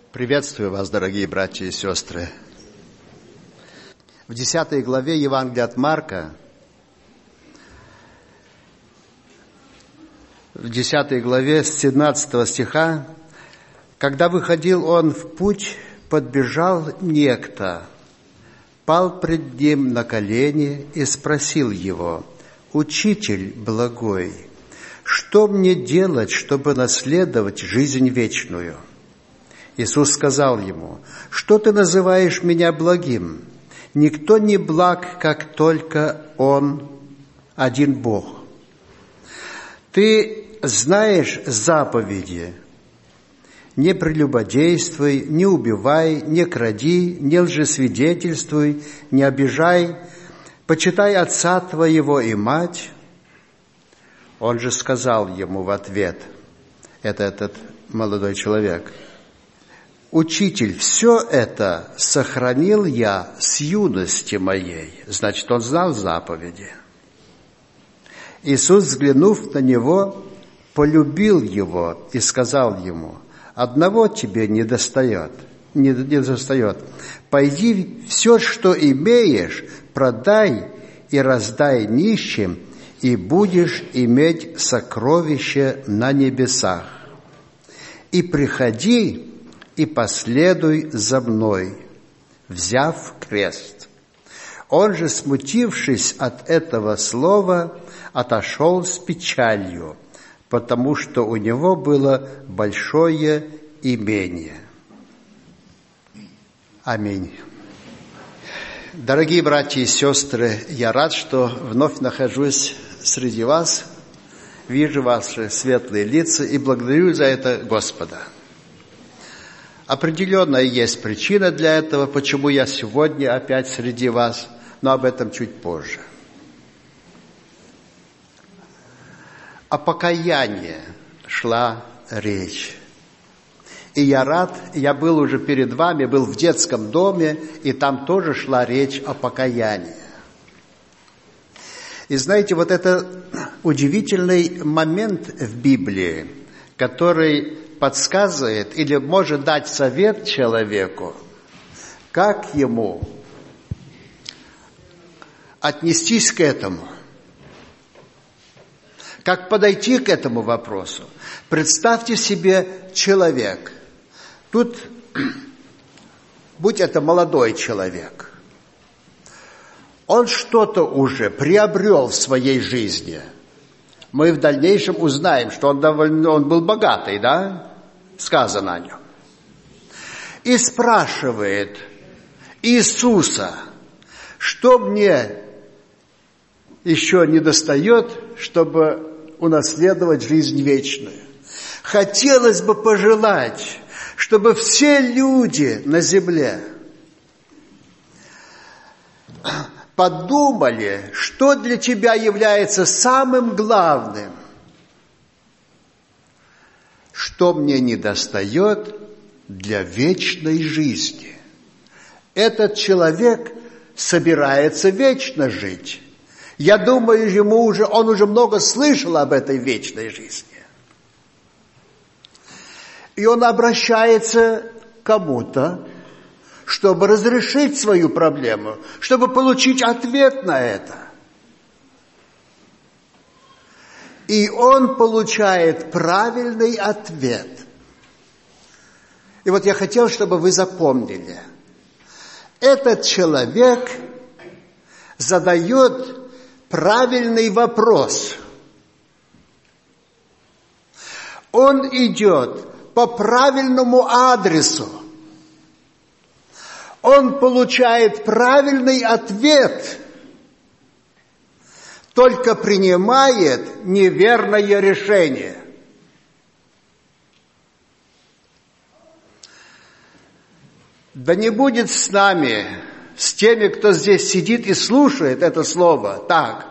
Приветствую вас, дорогие братья и сестры. В 10 главе Евангелия от Марка, в 10 главе с 17 стиха, когда выходил он в путь, подбежал некто, пал пред ним на колени и спросил его: «Учитель благой, что мне делать, чтобы наследовать жизнь вечную?» Иисус сказал ему: «Что ты называешь меня благим? Никто не благ, как только Он, один Бог. Ты знаешь заповеди: не прелюбодействуй, не убивай, не кради, не лжесвидетельствуй, не обижай, почитай отца твоего и мать». Он же сказал ему в ответ, этот молодой человек: «Учитель, все это сохранил я с юности моей». Значит, он знал заповеди. Иисус, взглянув на него, полюбил его и сказал ему: «Одного тебе не достает. Пойди все, что имеешь, продай и раздай нищим, и будешь иметь сокровище на небесах. И приходи и последуй за мной, взяв крест». Он же, смутившись от этого слова, отошел с печалью, потому что у него было большое имение. Аминь. Дорогие братья и сестры, я рад, что вновь нахожусь среди вас, вижу ваши светлые лица и благодарю за это Господа. Определенно есть причина для этого, почему я сегодня опять среди вас, но об этом чуть позже. О покаянии шла речь. И я рад, я был уже перед вами, был в детском доме, и там тоже шла речь о покаянии. И знаете, вот это удивительный момент в Библии, который подсказывает или может дать совет человеку, как ему отнестись к этому, как подойти к этому вопросу. Представьте себе человек. Тут, будь это молодой человек, он что-то уже приобрел в своей жизни. Мы в дальнейшем узнаем, что он был богатый, да? Сказано о нем. И спрашивает Иисуса: что мне еще недостает, чтобы унаследовать жизнь вечную? Хотелось бы пожелать, чтобы все люди на земле подумали, что для тебя является самым главным, что мне недостает для вечной жизни. Этот человек собирается вечно жить. Я думаю, он уже много слышал об этой вечной жизни. И он обращается к кому-то, чтобы разрешить свою проблему, чтобы получить ответ на это. И он получает правильный ответ. И вот я хотел, чтобы вы запомнили. Этот человек задает правильный вопрос. Он идет по правильному адресу. Он получает правильный ответ, только принимает неверное решение. Да не будет с нами, с теми, кто здесь сидит и слушает это слово, так.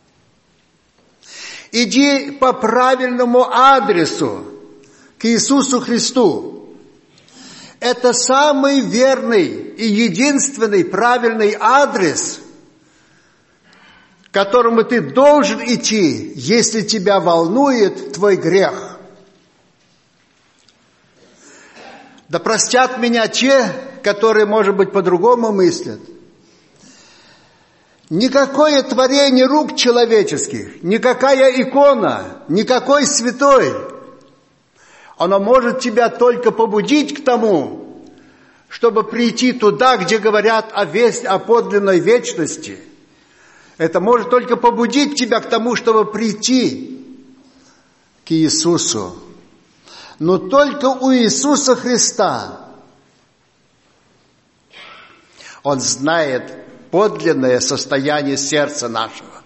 Иди по правильному адресу к Иисусу Христу. Это самый верный и единственный правильный адрес, к которому ты должен идти, если тебя волнует твой грех. Да простят меня те, которые, может быть, по-другому мыслят. Никакое творение рук человеческих, никакая икона, никакой святой, оно может тебя только побудить к тому, чтобы прийти туда, где говорят о подлинной вечности. Это может только побудить тебя к тому, чтобы прийти к Иисусу. Но только у Иисуса Христа Он знает подлинное состояние сердца нашего.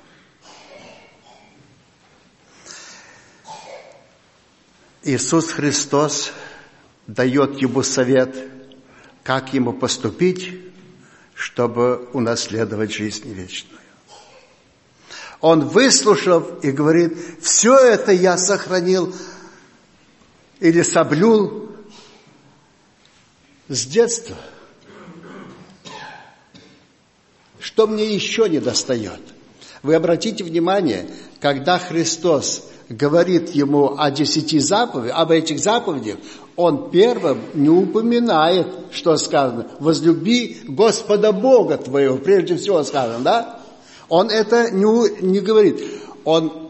Иисус Христос дает ему совет, как ему поступить, чтобы унаследовать жизнь вечную. Он, выслушав, и говорит: все это я сохранил или соблюл с детства. Что мне еще не достает? Вы обратите внимание, когда Христос говорит ему о 10 заповедях, об этих заповедях, Он первым не упоминает, что сказано: возлюби Господа Бога твоего, прежде всего сказано, да? Он это не говорит. Он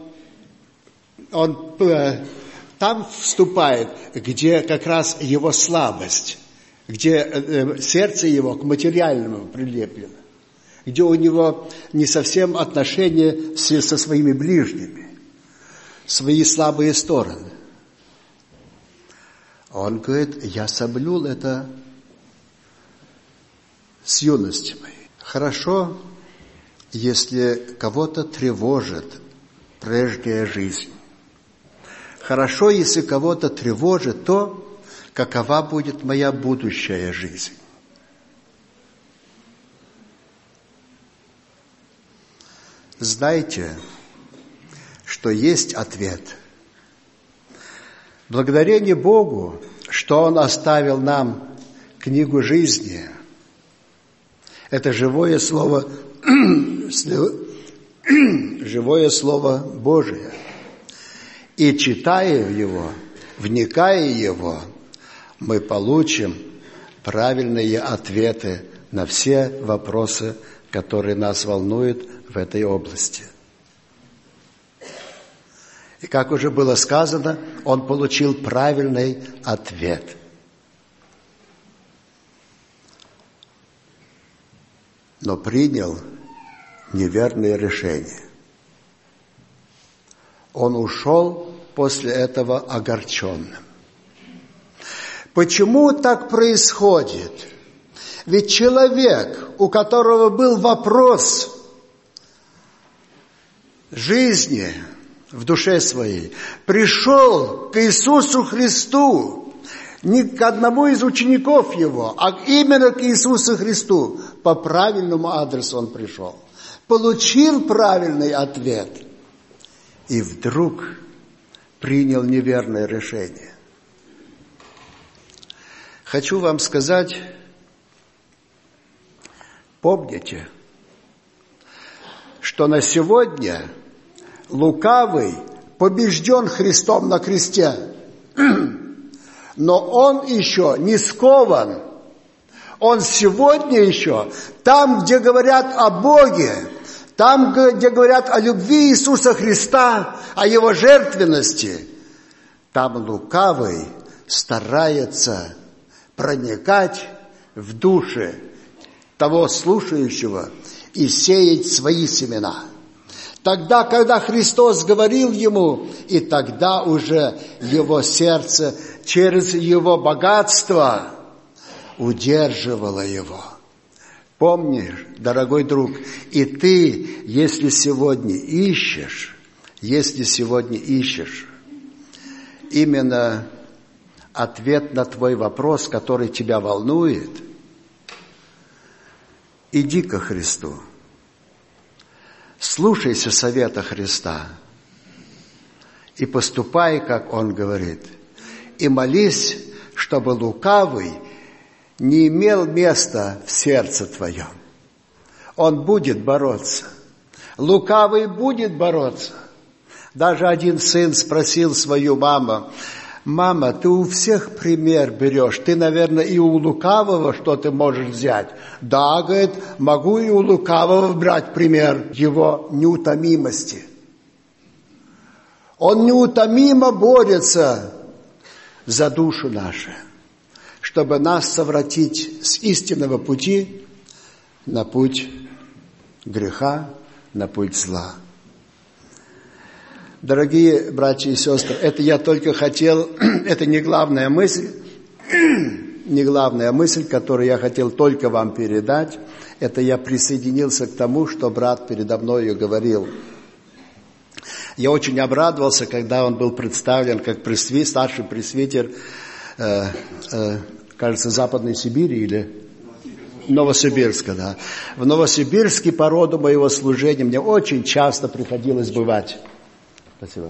там вступает, где как раз его слабость, где сердце его к материальному прилеплено, где у него не совсем отношения со своими ближними, свои слабые стороны. Он говорит: я соблюл это с юности моей. Хорошо, если кого-то тревожит прежняя жизнь. Хорошо, если кого-то тревожит то, какова будет моя будущая жизнь. Знайте, что есть ответ. Благодарение Богу, что Он оставил нам книгу жизни. Это живое слово Божие. И читая его, вникая в его, мы получим правильные ответы на все вопросы, которые нас волнуют в этой области. И как уже было сказано, он получил правильный ответ. Но принял неверное решение. Он ушел после этого огорченным. Почему так происходит? Ведь человек, у которого был вопрос жизни в душе своей, пришел к Иисусу Христу, не к одному из учеников его, а именно к Иисусу Христу. По правильному адресу он пришел. Получил правильный ответ. И вдруг принял неверное решение. Хочу вам сказать, помните, что на сегодня лукавый побежден Христом на кресте, но он еще не скован. Он сегодня еще там, где говорят о Боге, там, где говорят о любви Иисуса Христа, о Его жертвенности, там лукавый старается проникать в души того слушающего и сеять свои семена. Тогда, когда Христос говорил ему, и тогда уже его сердце через его богатство удерживало его. Помнишь, дорогой друг, и ты, если сегодня ищешь именно ответ на твой вопрос, который тебя волнует, иди ко Христу. Слушайся совета Христа и поступай, как Он говорит. И молись, чтобы лукавый не имел места в сердце твоем. Он будет бороться. Лукавый будет бороться. Даже один сын спросил свою маму: Мама, ты у всех пример берешь. Ты, наверное, и у лукавого что-то можешь взять. Да, говорит, могу и у лукавого брать пример его неутомимости. Он неутомимо борется за душу нашу, чтобы нас совратить с истинного пути на путь греха, на путь зла. Дорогие братья и сестры, это я только хотел, это не главная мысль, которую я хотел только вам передать. Это я присоединился к тому, что брат передо мною говорил. Я очень обрадовался, когда он был представлен как старший пресвитер, кажется, Западной Сибири или Новосибирска, да. В Новосибирске по роду моего служения мне очень часто приходилось бывать. Спасибо.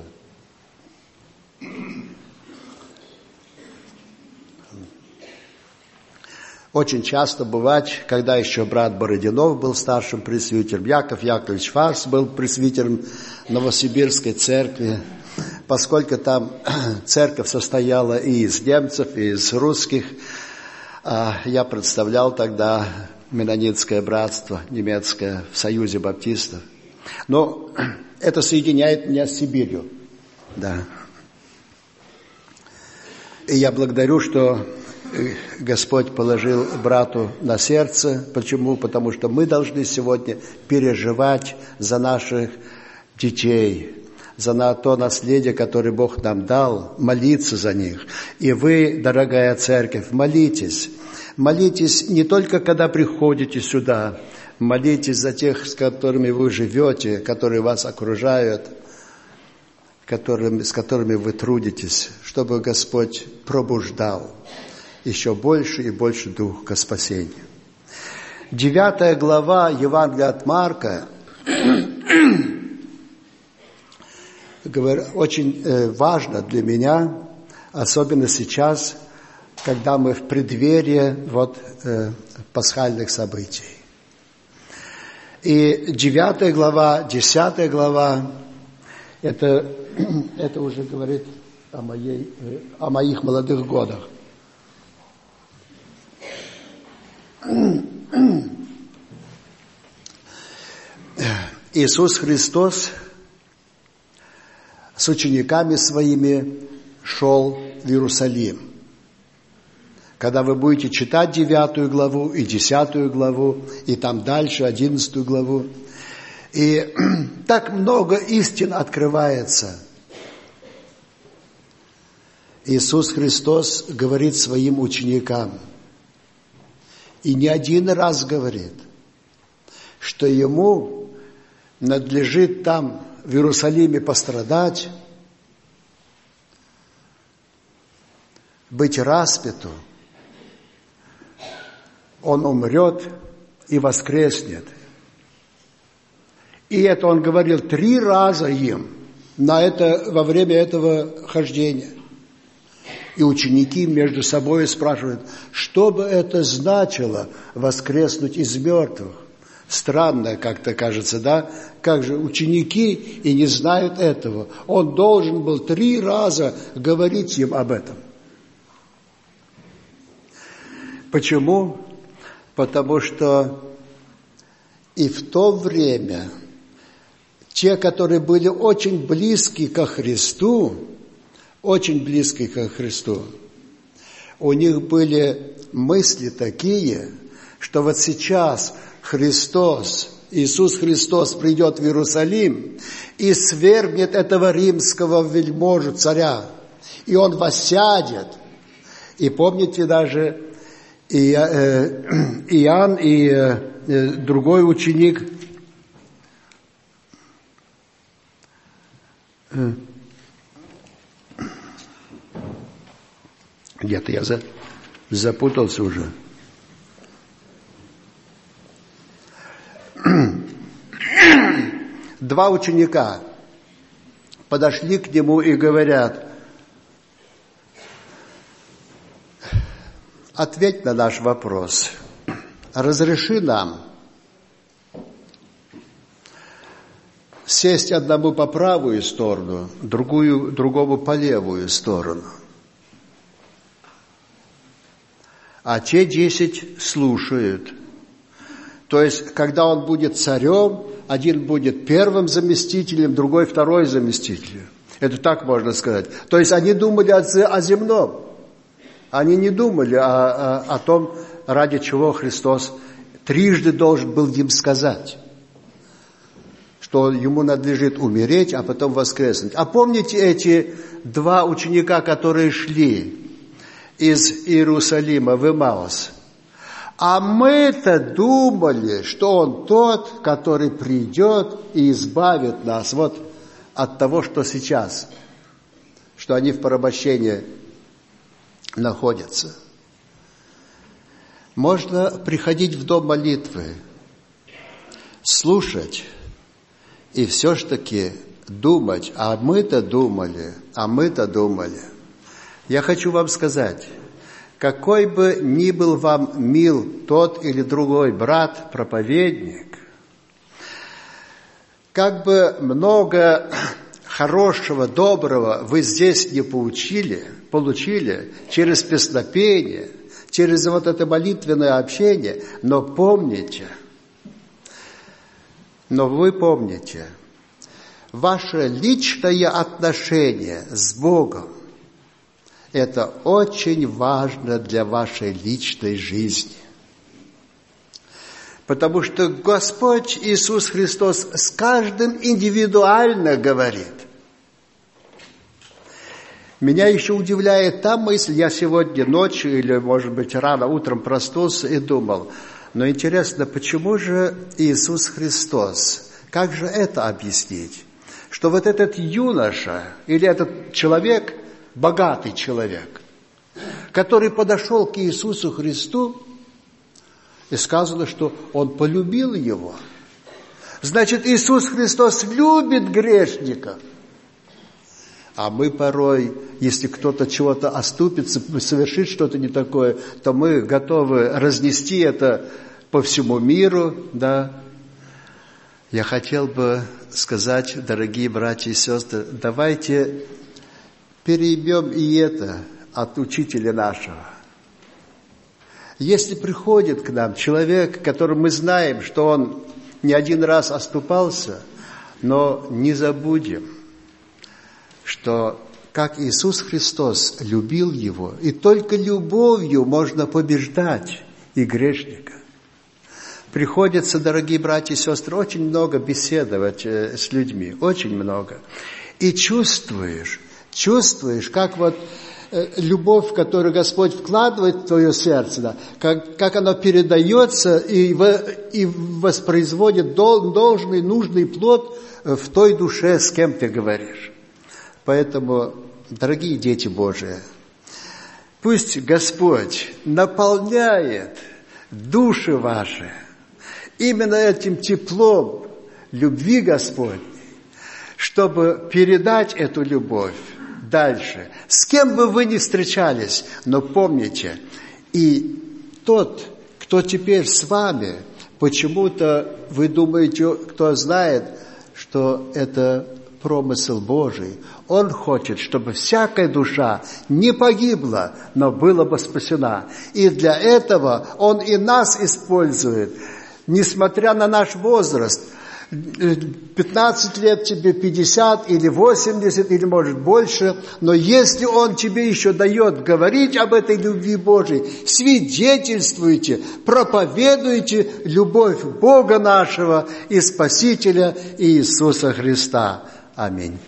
Очень часто бывать, когда еще брат Бородинов был старшим пресвитером, Яков Яковлевич Фарс был пресвитером Новосибирской церкви, поскольку там церковь состояла и из немцев, и из русских. Я представлял тогда Меннонитское братство немецкое в Союзе баптистов. Но это соединяет меня с Сибирью. Да. И я благодарю, что Господь положил брату на сердце. Почему? Потому что мы должны сегодня переживать за наших детей, за то наследие, которое Бог нам дал, молиться за них. И вы, дорогая церковь, молитесь. Молитесь не только, когда приходите сюда, молитесь за тех, с которыми вы живете, которые вас окружают, с которыми вы трудитесь, чтобы Господь пробуждал еще больше и больше дух ко спасению. 9 глава Евангелия от Марка очень важно для меня, особенно сейчас, когда мы в преддверии пасхальных событий. И 9 глава, 10 глава, это уже говорит о моих молодых годах. Иисус Христос с учениками своими шел в Иерусалим. Когда вы будете читать 9 главу и 10 главу, и там дальше 11 главу, и так много истин открывается. Иисус Христос говорит своим ученикам, и не один раз говорит, что Ему надлежит там, в Иерусалиме, пострадать, быть распяту, Он умрет и воскреснет. И это Он говорил 3 раза им во время этого хождения. И ученики между собой спрашивают, что бы это значило воскреснуть из мертвых? Странно как-то кажется, да? Как же ученики и не знают этого? Он должен был 3 раза говорить им об этом. Почему? Потому что и в то время те, которые были очень близки ко Христу, у них были мысли такие, что вот сейчас Иисус Христос придет в Иерусалим и свергнет этого римского вельможу, царя, и Он воссядет. И помните даже Иоанн и другой ученик, где-то я запутался уже. Два ученика подошли к Нему и говорят, ответь на наш вопрос, разреши нам сесть одному по правую сторону, другому по левую сторону. а те 10 слушают. То есть, когда он будет царем, один будет первым заместителем, другой второй заместителем. Это так можно сказать. То есть, они думали о земном. Они не думали о том, ради чего Христос трижды должен был им сказать, что ему надлежит умереть, а потом воскреснуть. А помните эти 2 ученика, которые шли из Иерусалима в Эмаус? А мы-то думали, что он тот, который придет и избавит нас вот от того, что сейчас, что они в порабощении находятся. Можно приходить в дом молитвы, слушать и все ж таки думать, а мы-то думали. Я хочу вам сказать, какой бы ни был вам мил тот или другой брат, проповедник, как бы много хорошего, доброго вы здесь не получили через песнопение, через вот это молитвенное общение, но вы помните, ваше личное отношение с Богом, это очень важно для вашей личной жизни. Потому что Господь Иисус Христос с каждым индивидуально говорит. Меня еще удивляет та мысль, я сегодня ночью или, может быть, рано утром проснулся и думал, но интересно, почему же Иисус Христос, как же это объяснить? Что вот этот юноша или этот человек, богатый человек, который подошел к Иисусу Христу, и сказано, что он полюбил его. Значит, Иисус Христос любит грешников. А мы порой, если кто-то чего-то оступится, совершит что-то не такое, то мы готовы разнести это по всему миру, да. Я хотел бы сказать, дорогие братья и сестры, давайте переймем и это от учителя нашего. Если приходит к нам человек, которым мы знаем, что он не один раз оступался, но не забудем, что как Иисус Христос любил его, и только любовью можно побеждать и грешника. Приходится, дорогие братья и сестры, очень много беседовать с людьми, очень много. И чувствуешь, как вот любовь, которую Господь вкладывает в твое сердце, да, как она передается и воспроизводит должный, нужный плод в той душе, с кем ты говоришь. Поэтому, дорогие дети Божии, пусть Господь наполняет души ваши именно этим теплом любви Господней, чтобы передать эту любовь дальше. С кем бы вы ни встречались, но помните, и тот, кто теперь с вами, почему-то вы думаете, кто знает, что это промысел Божий. Он хочет, чтобы всякая душа не погибла, но была бы спасена. И для этого Он и нас использует, несмотря на наш возраст. 15 лет тебе, 50 или 80, или может больше, но если Он тебе еще дает говорить об этой любви Божией, свидетельствуйте, проповедуйте любовь Бога нашего и Спасителя Иисуса Христа. Аминь.